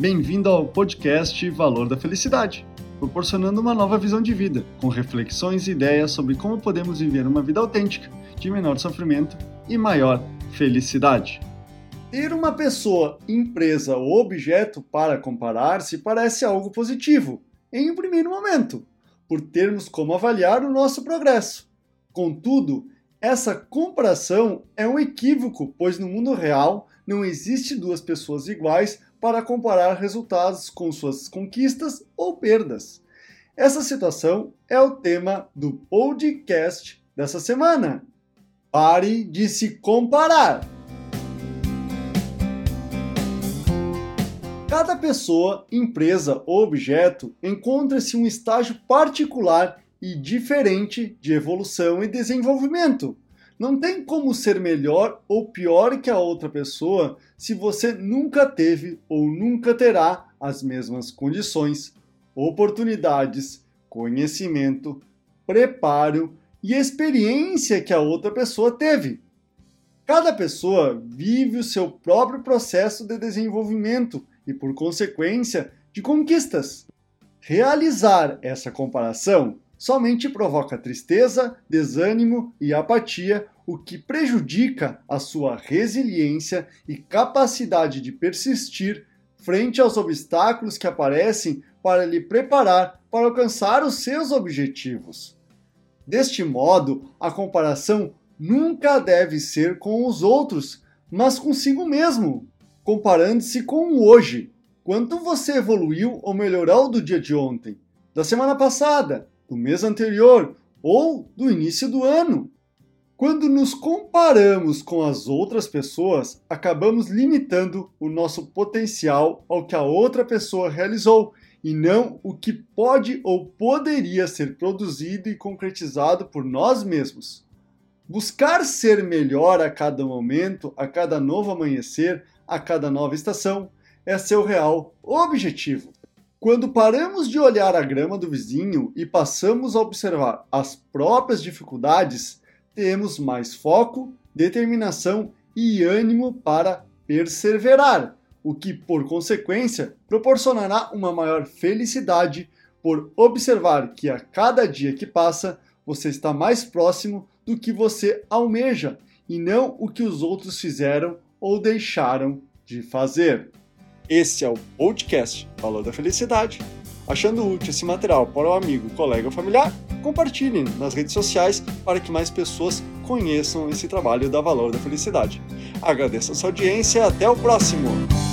Bem-vindo ao podcast Valor da Felicidade, proporcionando uma nova visão de vida, com reflexões e ideias sobre como podemos viver uma vida autêntica, de menor sofrimento e maior felicidade. Ter uma pessoa, empresa ou objeto para comparar-se parece algo positivo, em um primeiro momento, por termos como avaliar o nosso progresso. Contudo, essa comparação é um equívoco, pois no mundo real não existe duas pessoas iguais para comparar resultados com suas conquistas ou perdas. Essa situação é o tema do podcast dessa semana. Pare de se comparar! Cada pessoa, empresa ou objeto encontra-se em um estágio particular e diferente de evolução e desenvolvimento. Não tem como ser melhor ou pior que a outra pessoa se você nunca teve ou nunca terá as mesmas condições, oportunidades, conhecimento, preparo e experiência que a outra pessoa teve. Cada pessoa vive o seu próprio processo de desenvolvimento e, por consequência, de conquistas. Realizar essa comparação somente provoca tristeza, desânimo e apatia, o que prejudica a sua resiliência e capacidade de persistir frente aos obstáculos que aparecem para lhe preparar para alcançar os seus objetivos. Deste modo, a comparação nunca deve ser com os outros, mas consigo mesmo, comparando-se com o hoje. Quanto você evoluiu ou melhorou do dia de ontem, da semana passada, do mês anterior ou do início do ano? Quando nos comparamos com as outras pessoas, acabamos limitando o nosso potencial ao que a outra pessoa realizou e não o que pode ou poderia ser produzido e concretizado por nós mesmos. Buscar ser melhor a cada momento, a cada novo amanhecer, a cada nova estação, é seu real objetivo. Quando paramos de olhar a grama do vizinho e passamos a observar as próprias dificuldades, temos mais foco, determinação e ânimo para perseverar, o que, por consequência, proporcionará uma maior felicidade por observar que a cada dia que passa, você está mais próximo do que você almeja e não o que os outros fizeram ou deixaram de fazer. Esse é o podcast Valor da Felicidade. Achando útil esse material para o amigo, colega ou familiar, compartilhem nas redes sociais para que mais pessoas conheçam esse trabalho da Valor da Felicidade. Agradeço a sua audiência e até o próximo!